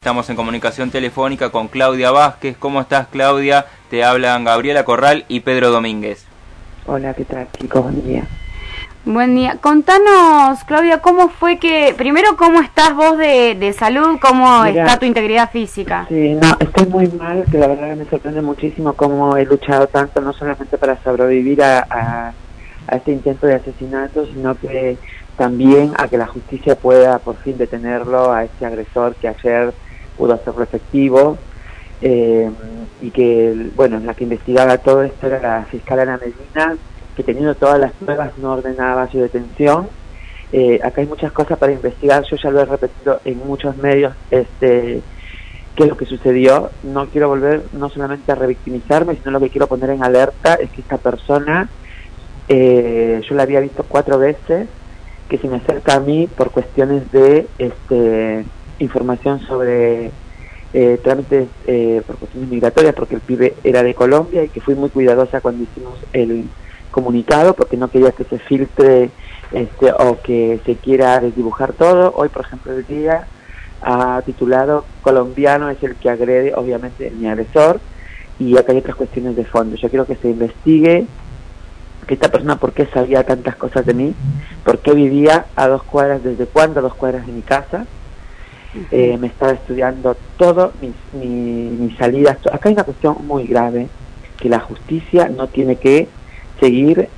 Estamos en comunicación telefónica con Claudia Vázquez. ¿Cómo estás, Claudia? Te hablan Gabriela Corral y Pedro Domínguez. Hola, ¿qué tal, chicos? Buen día. Buen día. Contanos, Claudia, ¿cómo fue que... Primero, ¿cómo estás vos de salud? ¿Cómo está tu integridad física? Sí, no, estoy muy mal, que la verdad me sorprende muchísimo cómo he luchado tanto, no solamente para sobrevivir a este intento de asesinato, sino que también a que la justicia pueda por fin detenerlo, a este agresor que ayer pudo hacerlo efectivo, y que, bueno, la que investigaba todo esto era la fiscal Ana Medina, que teniendo todas las pruebas no ordenaba su detención. Acá hay muchas cosas para investigar, yo ya lo he repetido en muchos medios, qué es lo que sucedió. No quiero volver no solamente a revictimizarme, sino lo que quiero poner en alerta es que esta persona, yo la había visto 4 veces, que se me acerca a mí por cuestiones de información sobre trámites por cuestiones migratorias, porque el pibe era de Colombia y que fui muy cuidadosa cuando hicimos el comunicado porque no quería que se filtre o que se quiera desdibujar todo. Hoy, por ejemplo, el día ha titulado "Colombiano es el que agrede", obviamente mi agresor, y acá hay otras cuestiones de fondo. Yo quiero que se investigue que esta persona por qué sabía tantas cosas de mí, por qué vivía a 2 cuadras, desde cuándo a 2 cuadras de mi casa. Me estaba estudiando todo, mis salidas. Acá hay una cuestión muy grave, que la justicia no tiene que seguir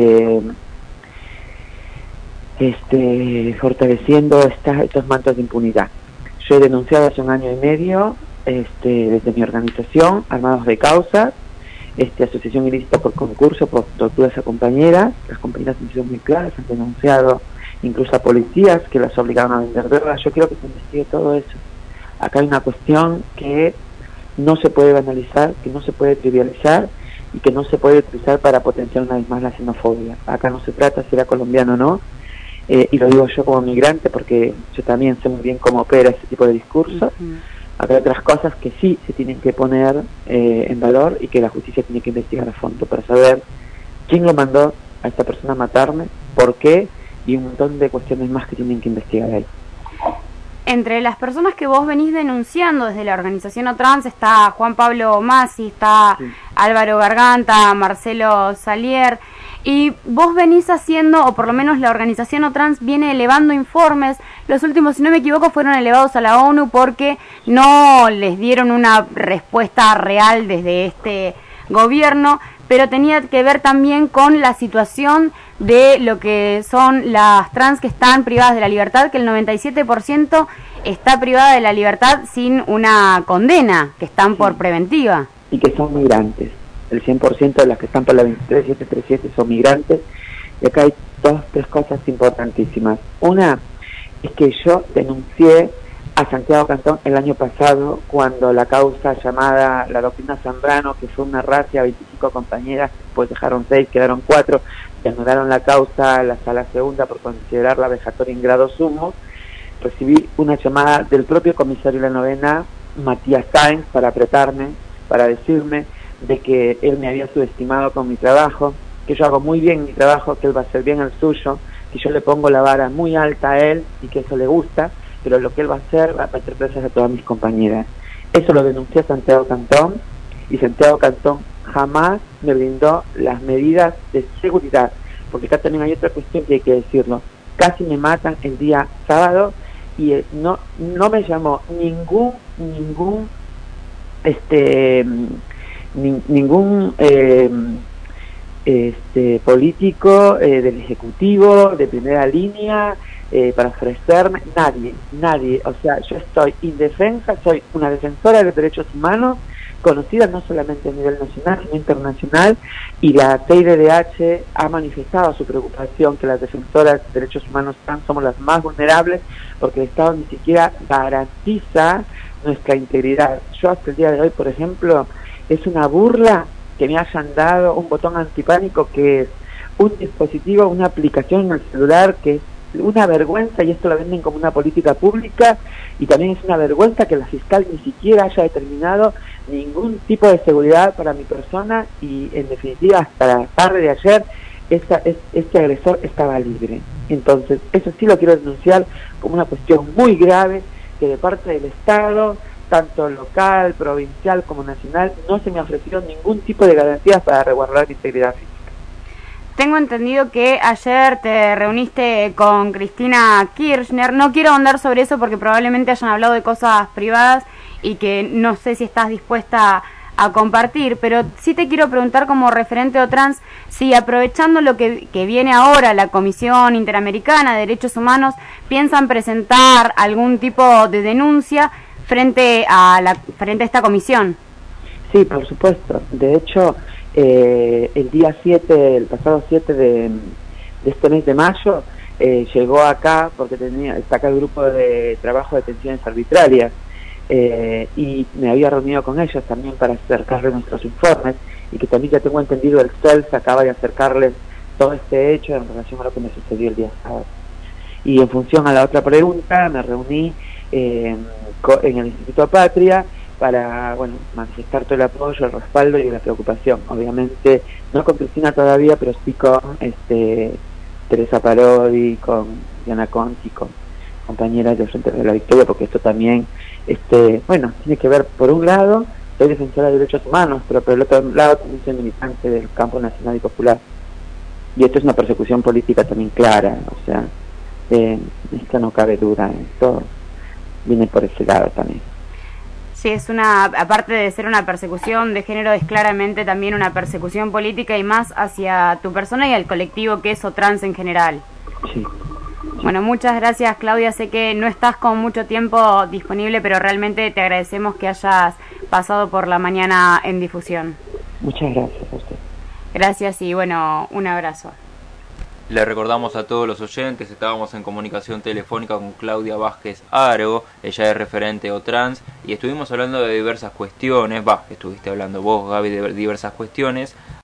fortaleciendo estos mantos de impunidad. Yo he denunciado hace 1 año y medio desde mi organización, Armados de Causa, asociación ilícita por concurso, por torturas a compañeras. Las compañeras han sido muy claras, han denunciado incluso a policías que las obligaron a vender drogas. Yo quiero que se investigue todo eso. Acá hay una cuestión que no se puede banalizar, que no se puede trivializar y que no se puede utilizar para potenciar una vez más la xenofobia. Acá no se trata si era colombiano o no, y lo digo yo como migrante porque yo también sé muy bien cómo opera ese tipo de discurso. Acá hay otras cosas que sí se tienen que poner en valor y que la justicia tiene que investigar a fondo para saber quién lo mandó a esta persona a matarme, por qué, y un montón de cuestiones más que tienen que investigar ahí. Entre las personas que vos venís denunciando desde la organización OTrans está Juan Pablo Masi, está Álvaro Garganta, Marcelo Salier, y vos venís haciendo, o por lo menos la organización OTrans viene elevando informes. Los últimos, si no me equivoco, fueron elevados a la ONU porque no les dieron una respuesta real desde este gobierno, pero tenía que ver también con la situación de lo que son las trans que están privadas de la libertad, que el 97% está privada de la libertad sin una condena, que están por preventiva. Y que son migrantes. El 100% de las que están por la 23737 son migrantes. Y acá hay 3 cosas importantísimas. Una es que yo denuncié a Santiago Cantón el año pasado cuando la causa llamada la doctrina Zambrano, que fue una racia, 25 compañeras, después dejaron 6, quedaron 4, y anularon la causa a la sala segunda por considerarla vejatoria en grado sumo. Recibí una llamada del propio comisario de la novena, Matías Sáenz, para apretarme, para decirme de que él me había subestimado con mi trabajo, que yo hago muy bien mi trabajo, que él va a hacer bien el suyo, que yo le pongo la vara muy alta a él y que eso le gusta, pero lo que él va a hacer va a meter presas a todas mis compañeras. Eso lo denuncié a Santiago Cantón, y Santiago Cantón jamás me brindó las medidas de seguridad, porque acá también hay otra cuestión que hay que decirlo. Casi me matan el día sábado y no me llamó ningún político del Ejecutivo, de primera línea, para ofrecerme, nadie. O sea, yo estoy indefensa, soy una defensora de los derechos humanos, conocida no solamente a nivel nacional, sino internacional, y la CIDDH ha manifestado su preocupación que las defensoras de derechos humanos trans somos las más vulnerables, porque el Estado ni siquiera garantiza nuestra integridad. Yo hasta el día de hoy, por ejemplo, es una burla que me hayan dado un botón antipánico, que es un dispositivo, una aplicación en el celular, que es una vergüenza, y esto lo venden como una política pública, y también es una vergüenza que la fiscal ni siquiera haya determinado ningún tipo de seguridad para mi persona, y en definitiva hasta la tarde de ayer este agresor estaba libre. Entonces eso sí lo quiero denunciar como una cuestión muy grave, que de parte del Estado, tanto local, provincial como nacional, no se me ofreció ningún tipo de garantías para resguardar mi integridad física. Tengo entendido que ayer te reuniste con Cristina Kirchner. No quiero ahondar sobre eso porque probablemente hayan hablado de cosas privadas y que no sé si estás dispuesta a compartir, pero sí te quiero preguntar como referente OTRANS, si aprovechando lo que viene ahora la Comisión Interamericana de Derechos Humanos, piensan presentar algún tipo de denuncia frente a esta comisión. Sí, por supuesto. De hecho, el pasado 7 de este mes de mayo, llegó acá, porque está acá el grupo de trabajo de detenciones arbitrarias, y me había reunido con ellos también para acercarles nuestros informes, y que también ya tengo entendido el CELS acaba de acercarles todo este hecho en relación a lo que me sucedió el día sábado. Y en función a la otra pregunta, me reuní en el Instituto Patria para manifestar todo el apoyo, el respaldo y la preocupación. Obviamente, no con Cristina todavía, pero sí con Teresa Parodi, con Diana Conti, con compañeras de Frente de la Victoria, porque esto también tiene que ver, por un lado, soy defensora de derechos humanos, pero por el otro lado también soy militante del campo nacional y popular. Y esto es una persecución política también clara, o sea, esto no cabe duda, esto viene por ese lado también. Sí, aparte de ser una persecución de género, es claramente también una persecución política y más hacia tu persona y al colectivo que es OTRANS en general. Sí. Bueno, muchas gracias, Claudia. Sé que no estás con mucho tiempo disponible, pero realmente te agradecemos que hayas pasado por la mañana en difusión. Muchas gracias a usted. Gracias y un abrazo. Le recordamos a todos los oyentes, estábamos en comunicación telefónica con Claudia Vázquez Argo, ella es referente OTRANS, y estuvimos hablando de diversas cuestiones, estuviste hablando vos, Gaby, de diversas cuestiones.